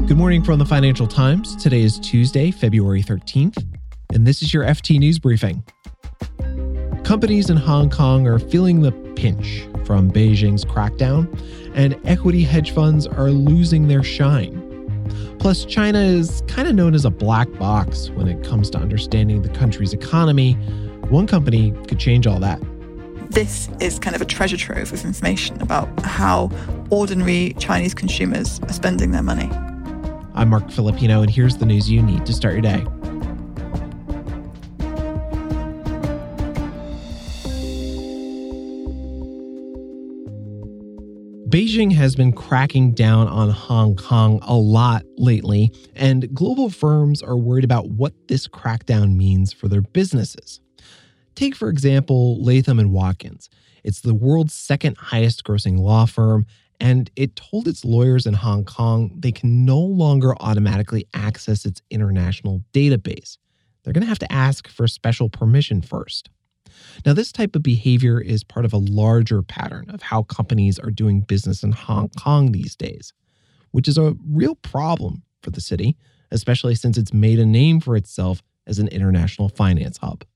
Good morning from the Financial Times. Today is Tuesday, February 13th, and this is your FT News Briefing. Companies in Hong Kong are feeling the pinch from Beijing's crackdown, and equity hedge funds are losing their shine. Plus, China is kind of known as a black box when it comes to understanding the country's economy. One company could change all that. This is kind of a treasure trove of information about how ordinary Chinese consumers are spending their money. I'm Mark Filipino, and here's the news you need to start your day. Beijing has been cracking down on Hong Kong a lot lately, and global firms are worried about what this crackdown means for their businesses. Take, for example, Latham & Watkins. It's the world's second highest grossing law firm, and it told its lawyers in Hong Kong they can no longer automatically access its international database. They're going to have to ask for special permission first. Now, this type of behavior is part of a larger pattern of how companies are doing business in Hong Kong these days, which is a real problem for the city, especially since it's made a name for itself as an international finance hub.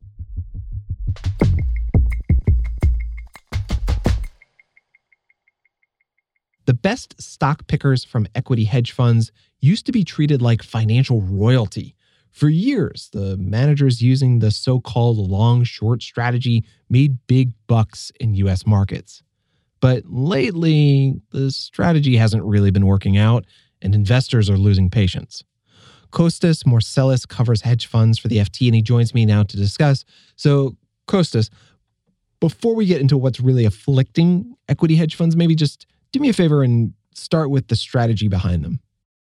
The best stock pickers from equity hedge funds used to be treated like financial royalty. For years, the managers using the so-called long-short strategy made big bucks in U.S. markets. But lately, the strategy hasn't really been working out, and investors are losing patience. Kostas Morselis covers hedge funds for the FT, and he joins me now to discuss. So, Kostas, before we get into what's really afflicting equity hedge funds, maybe just do me a favor and start with the strategy behind them.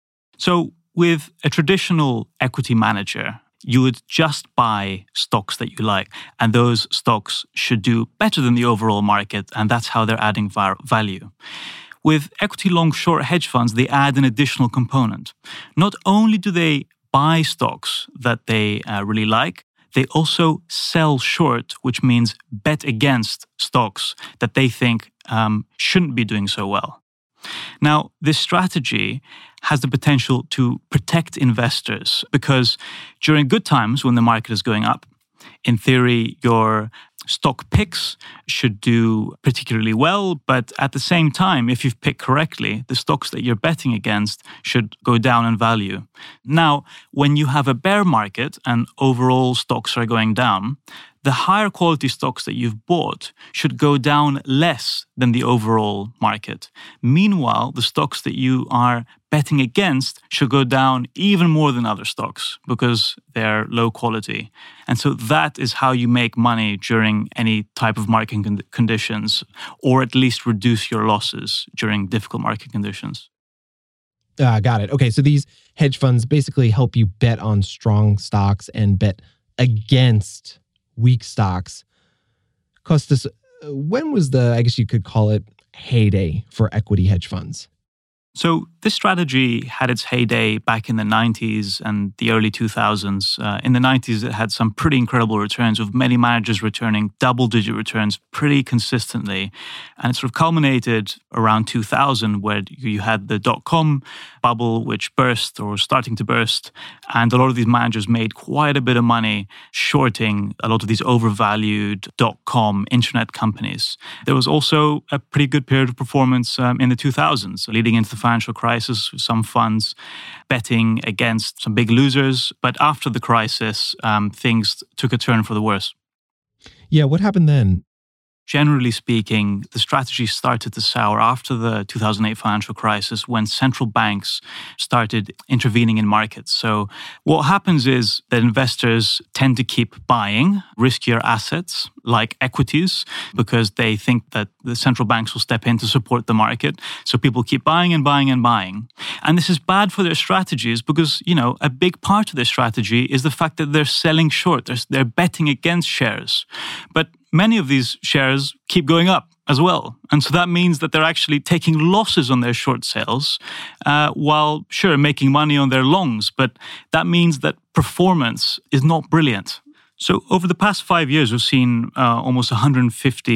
So with a traditional equity manager, you would just buy stocks that you like, and those stocks should do better than the overall market, and that's how they're adding value. With equity long-short hedge funds, they add an additional component. Not only do they buy stocks that they really like, they also sell short, which means bet against stocks that they think shouldn't be doing so well. Now, this strategy has the potential to protect investors because during good times when the market is going up, in theory, your stock picks should do particularly well, but at the same time, if you've picked correctly, the stocks that you're betting against should go down in value. Now, when you have a bear market and overall stocks are going down, the higher quality stocks that you've bought should go down less than the overall market. Meanwhile, the stocks that you are betting against should go down even more than other stocks because they're low quality. And so that is how you make money during any type of market conditions, or at least reduce your losses during difficult market conditions. Got it. Okay, so these hedge funds basically help you bet on strong stocks and bet against weak stocks. Kostas, when was the, I guess you could call it, heyday for equity hedge funds? So this strategy had its heyday back in the 90s and the early 2000s. In the 90s, it had some pretty incredible returns, with many managers returning double-digit returns pretty consistently. And it sort of culminated around 2000, where you had the dot-com bubble, which burst or was starting to burst. And a lot of these managers made quite a bit of money shorting a lot of these overvalued dot-com internet companies. There was also a pretty good period of performance in the 2000s, leading into the financial crisis, with some funds betting against some big losers. But after the crisis, things took a turn for the worse. Yeah, what happened then? Generally speaking, the strategy started to sour after the 2008 financial crisis when central banks started intervening in markets. So what happens is that investors tend to keep buying riskier assets like equities because they think that the central banks will step in to support the market. So people keep buying and buying and buying. And this is bad for their strategies because, a big part of their strategy is the fact that they're selling short. They're betting against shares. But many of these shares keep going up as well. And so that means that they're actually taking losses on their short sales while, sure, making money on their longs. But that means that performance is not brilliant. So over the past 5 years, we've seen almost 150%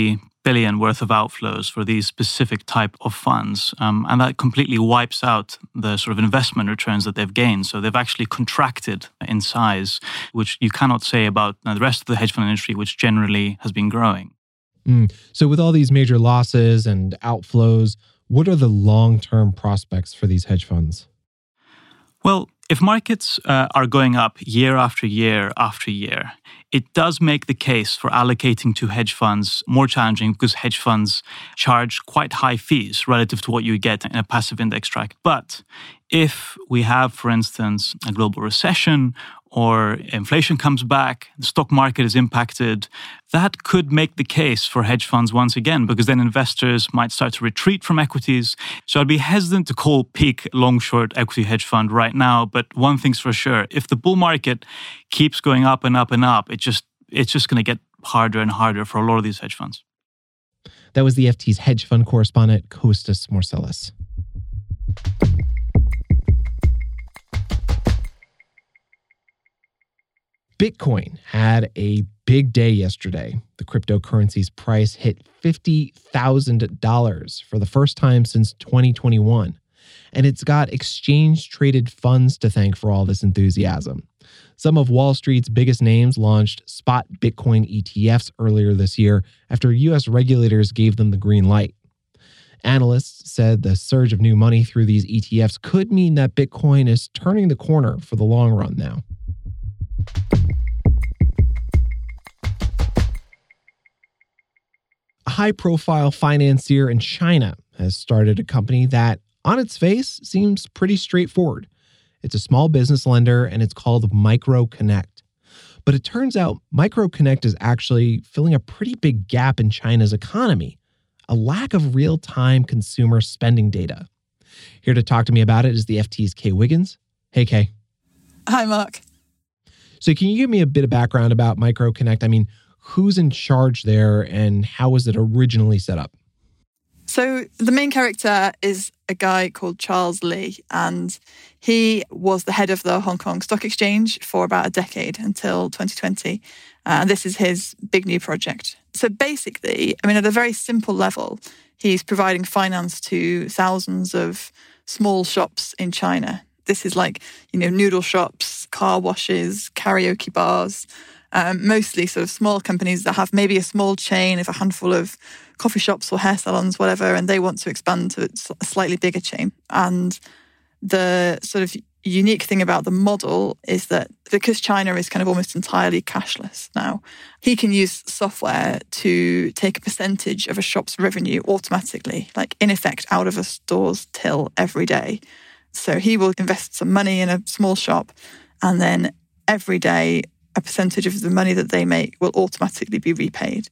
billion worth of outflows for these specific type of funds. And that completely wipes out the sort of investment returns that they've gained. So they've actually contracted in size, which you cannot say about the rest of the hedge fund industry, which generally has been growing. So with all these major losses and outflows, what are the long-term prospects for these hedge funds? Well, if markets are going up year after year after year, it does make the case for allocating to hedge funds more challenging because hedge funds charge quite high fees relative to what you get in a passive index track. But if we have, for instance, a global recession or inflation comes back, the stock market is impacted, that could make the case for hedge funds once again, because then investors might start to retreat from equities. So I'd be hesitant to call peak long-short equity hedge fund right now. But one thing's for sure, if the bull market keeps going up and up and up, it's just going to get harder and harder for a lot of these hedge funds. That was the FT's hedge fund correspondent, Kostas Morselis. Bitcoin had a big day yesterday. The cryptocurrency's price hit $50,000 for the first time since 2021. And it's got exchange-traded funds to thank for all this enthusiasm. Some of Wall Street's biggest names launched spot Bitcoin ETFs earlier this year after U.S. regulators gave them the green light. Analysts said the surge of new money through these ETFs could mean that Bitcoin is turning the corner for the long run now. A high-profile financier in China has started a company that, on its face, seems pretty straightforward. It's a small business lender, and it's called MicroConnect. But it turns out MicroConnect is actually filling a pretty big gap in China's economy, a lack of real-time consumer spending data. Here to talk to me about it is the FT's Kay Wiggins. Hey, Kay. Hi, Mark. So can you give me a bit of background about MicroConnect? I mean, who's in charge there and how was it originally set up? So the main character is a guy called Charles Li, and he was the head of the Hong Kong Stock Exchange for about a decade until 2020. And this is his big new project. So basically, I mean, at a very simple level, he's providing finance to thousands of small shops in China. This is like, noodle shops, car washes, karaoke bars, mostly sort of small companies that have maybe a small chain of a handful of coffee shops or hair salons, whatever, and they want to expand to a slightly bigger chain. And the sort of unique thing about the model is that because China is kind of almost entirely cashless now, he can use software to take a percentage of a shop's revenue automatically, like in effect out of a store's till every day. So he will invest some money in a small shop, and then every day a percentage of the money that they make will automatically be repaid.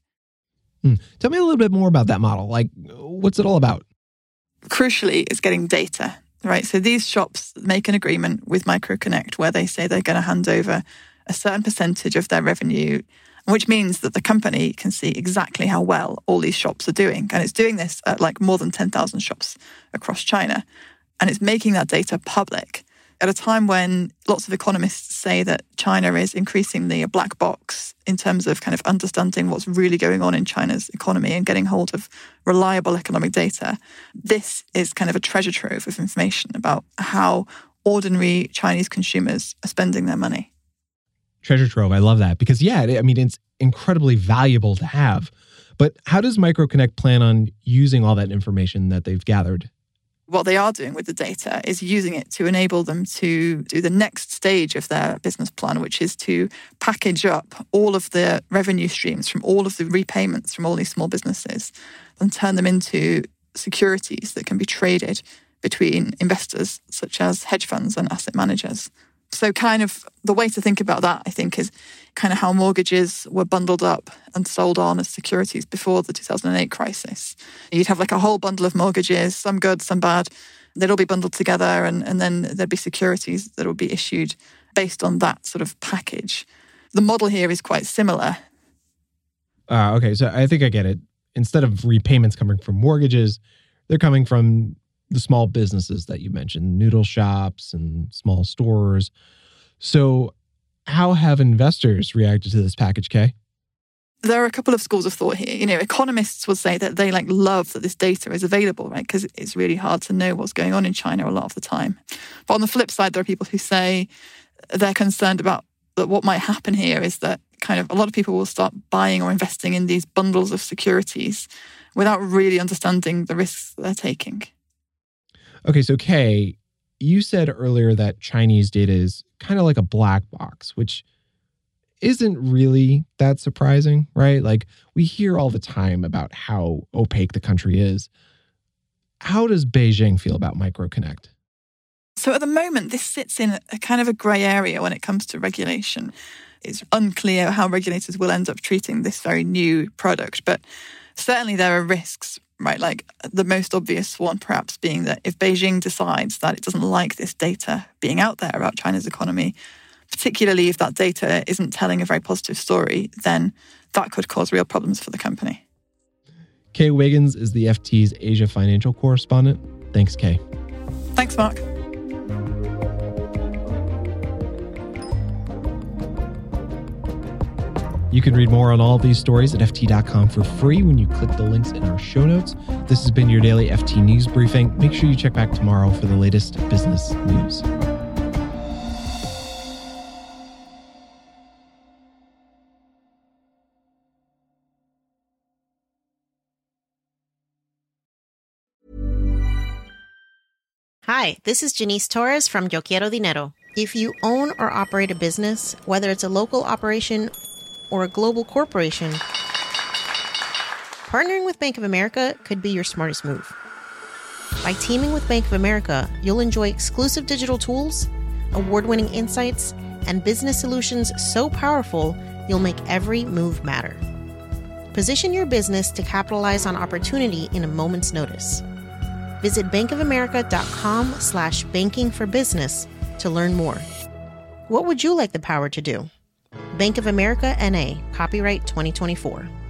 Tell me a little bit more about that model. Like, what's it all about? Crucially, it's getting data, right? So these shops make an agreement with MicroConnect where they say they're going to hand over a certain percentage of their revenue, which means that the company can see exactly how well all these shops are doing. And it's doing this at like more than 10,000 shops across China. And it's making that data public at a time when lots of economists say that China is increasingly a black box in terms of kind of understanding what's really going on in China's economy and getting hold of reliable economic data. This is kind of a treasure trove of information about how ordinary Chinese consumers are spending their money. Treasure trove. I love that because, it's incredibly valuable to have. But how does MicroConnect plan on using all that information that they've gathered? What they are doing with the data is using it to enable them to do the next stage of their business plan, which is to package up all of the revenue streams from all of the repayments from all these small businesses and turn them into securities that can be traded between investors such as hedge funds and asset managers. So kind of the way to think about that, I think, is kind of how mortgages were bundled up and sold on as securities before the 2008 crisis. You'd have like a whole bundle of mortgages, some good, some bad. They'd all be bundled together and then there'd be securities that would be issued based on that sort of package. The model here is quite similar. Okay, so I think I get it. Instead of repayments coming from mortgages, they're coming from the small businesses that you mentioned, noodle shops and small stores. So how have investors reacted to this package, Kay? there are a couple of schools of thought here. You know, economists would say that they love that this data is available, right? Because it's really hard to know what's going on in China a lot of the time. But on the flip side, there are people who say they're concerned about that what might happen here is that kind of a lot of people will start buying or investing in these bundles of securities without really understanding the risks they're taking. Okay, so Kay, you said earlier that Chinese data is kind of like a black box, which isn't really that surprising, right? Like, we hear all the time about how opaque the country is. How does Beijing feel about MicroConnect? So at the moment, this sits in a kind of a grey area when it comes to regulation. It's unclear how regulators will end up treating this very new product, but certainly there are risks, right? Like the most obvious one perhaps being that if Beijing decides that it doesn't like this data being out there about China's economy, particularly if that data isn't telling a very positive story, then that could cause real problems for the company. Kay Wiggins is the FT's Asia financial correspondent. Thanks, Kay. Thanks, Mark. You can read more on all of these stories at FT.com for free when you click the links in our show notes. This has been your daily FT News Briefing. Make sure you check back tomorrow for the latest business news. Hi, this is Janice Torres from Yo Quiero Dinero. If you own or operate a business, whether it's a local operation or a global corporation, partnering with Bank of America could be your smartest move. By teaming with Bank of America, you'll enjoy exclusive digital tools, award-winning insights, and business solutions so powerful, you'll make every move matter. Position your business to capitalize on opportunity in a moment's notice. Visit bankofamerica.com/bankingforbusiness to learn more. What would you like the power to do? Bank of America, N.A., copyright 2024.